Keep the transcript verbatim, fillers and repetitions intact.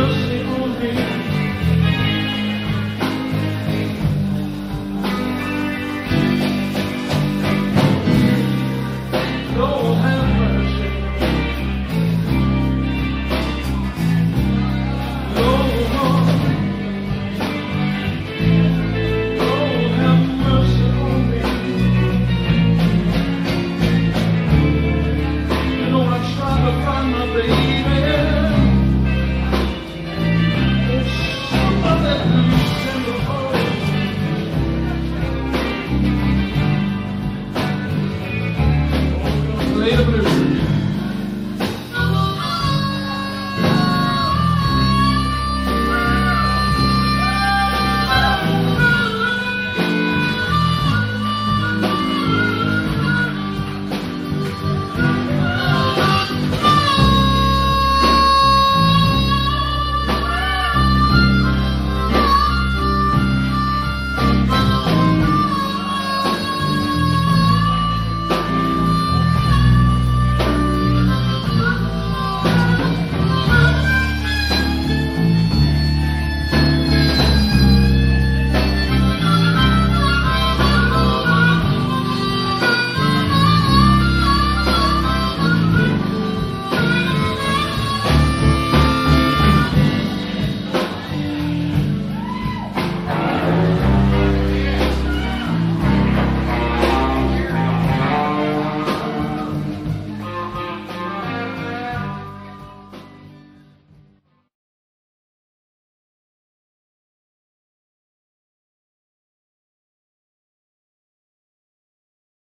mercy on me. Lord, have mercy. Lord, Lord, have mercy on me. You know, I tried to find my baby. Later,